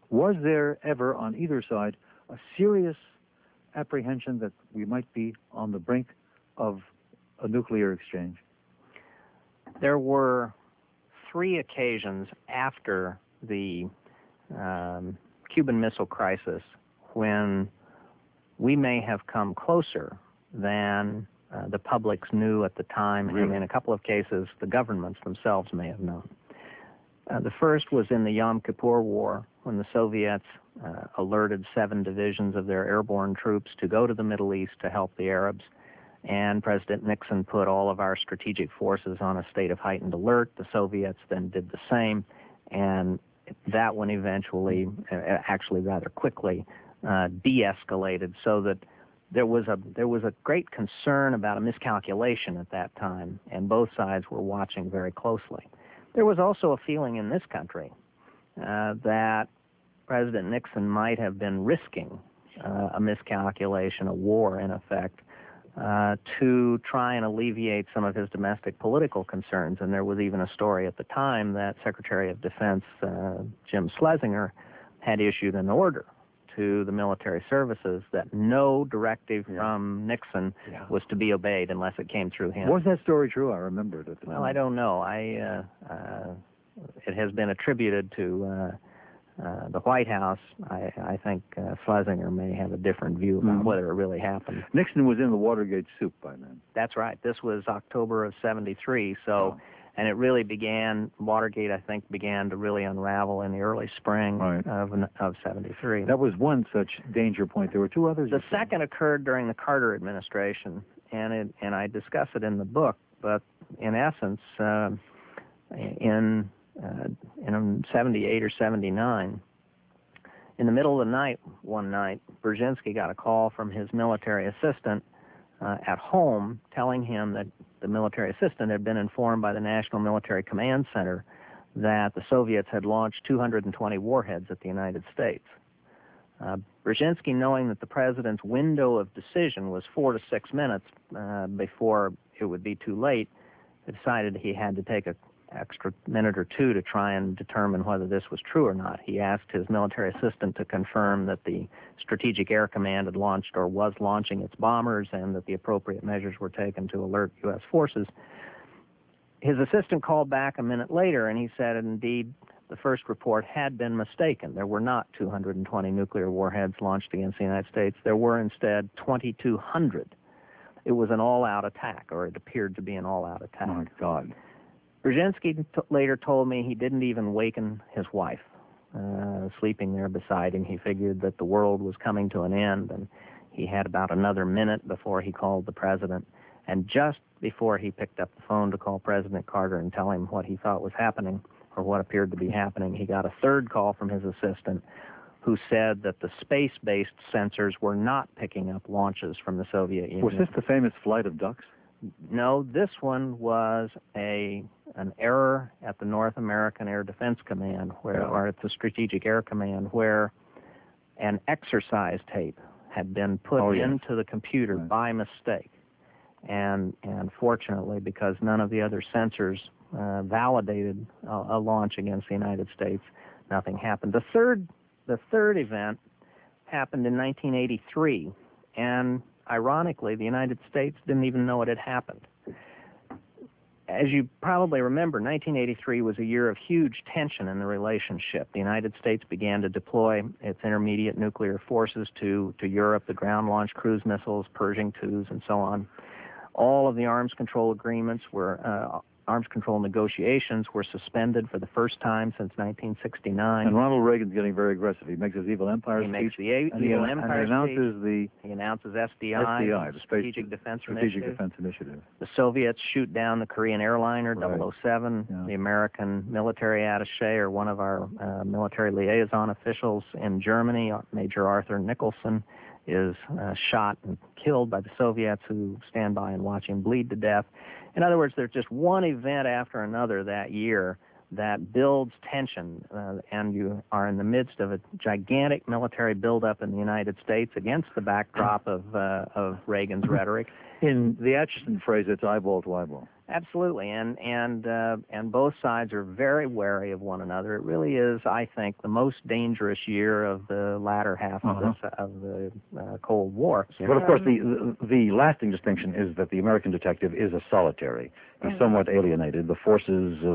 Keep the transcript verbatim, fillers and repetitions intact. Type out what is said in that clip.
Was there ever on either side a serious apprehension that we might be on the brink of a nuclear exchange? There were three occasions after the um, Cuban Missile Crisis when we may have come closer than uh, the publics knew at the time, really? And in a couple of cases, the governments themselves may have known. Uh, the first was in the Yom Kippur War, when the Soviets uh, alerted seven divisions of their airborne troops to go to the Middle East to help the Arabs, and President Nixon put all of our strategic forces on a state of heightened alert. The Soviets then did the same, and that one eventually, uh, actually rather quickly, uh, de-escalated, so that there was a there was a great concern about a miscalculation at that time, and both sides were watching very closely. There was also a feeling in this country uh, that President Nixon might have been risking uh, a miscalculation, a war in effect, uh, to try and alleviate some of his domestic political concerns. And there was even a story at the time that Secretary of Defense uh, Jim Schlesinger had issued an order to the military services that no directive yeah. from Nixon yeah. was to be obeyed unless it came through him. Was that story true? I remember it at the well, time. I don't know. I uh, uh, it has been attributed to uh, uh, the White House. I, I think uh, Schlesinger may have a different view about mm-hmm. whether it really happened. Nixon was in the Watergate soup by then. That's right. This was October of seventy-three, so... Oh. And it really began, Watergate, I think, began to really unravel in the early spring right. of of seventy-three. That was one such danger point. There were two others. The second occurred during the Carter administration, and it, and I discuss it in the book. But in essence, uh, in uh, in seventy-eight or seventy-nine, in the middle of the night, one night, Brzezinski got a call from his military assistant uh, at home, telling him that the military assistant had been informed by the National Military Command Center that the Soviets had launched two hundred twenty warheads at the United States. Uh, Brzezinski, knowing that the president's window of decision was four to six minutes uh, before it would be too late, decided he had to take an extra minute or two to try and determine whether this was true or not. He asked his military assistant to confirm that the Strategic Air Command had launched or was launching its bombers and that the appropriate measures were taken to alert U S forces. His assistant called back a minute later and he said, indeed, the first report had been mistaken. There were not two hundred twenty nuclear warheads launched against the United States. There were instead twenty-two hundred. It was an all-out attack, or it appeared to be an all-out attack. Oh, my God. Brzezinski t- later told me he didn't even waken his wife, uh, sleeping there beside him. He figured that the world was coming to an end, and he had about another minute before he called the president. And just before he picked up the phone to call President Carter and tell him what he thought was happening, or what appeared to be happening, he got a third call from his assistant who said that the space-based sensors were not picking up launches from the Soviet Union. Was this the famous flight of ducks? No, this one was a an error at the North American Air Defense Command, where, or at the Strategic Air Command, where an exercise tape had been put oh, yes. into the computer right. by mistake. And and fortunately, because none of the other sensors uh, validated a, a launch against the United States, nothing happened. The third the third event happened in nineteen eighty-three, and ironically, the United States didn't even know it had happened. As you probably remember, nineteen eighty-three was a year of huge tension in the relationship. The United States began to deploy its intermediate nuclear forces to, to Europe, the ground-launched cruise missiles, Pershing twos, and so on. All of the arms control agreements were, uh, arms control negotiations were suspended for the first time since nineteen sixty-nine. And Ronald Reagan's getting very aggressive. He makes his Evil Empire he speech. He makes the a- and Evil he, Empire and he announces speech. the... He announces S D I, S D I, the Strategic Space Defense Strategic Initiative. Defense Initiative. The Soviets shoot down the Korean airliner, right. double oh seven. Yeah. The American military attaché, or one of our uh, military liaison officials in Germany, Major Arthur Nicholson, is uh, shot and killed by the Soviets, who stand by and watch him bleed to death. In other words, there's just one event after another that year that builds tension, uh, and you are in the midst of a gigantic military buildup in the United States against the backdrop of uh, of Reagan's rhetoric. In the Atchison phrase, it's eyeball to eyeball. Absolutely, and and uh, and both sides are very wary of one another. It really is, I think, the most dangerous year of the latter half Uh-huh. of the of the uh, Cold War. But of course, the, the the lasting distinction is that the American detective is a solitary. He's somewhat alienated. The forces of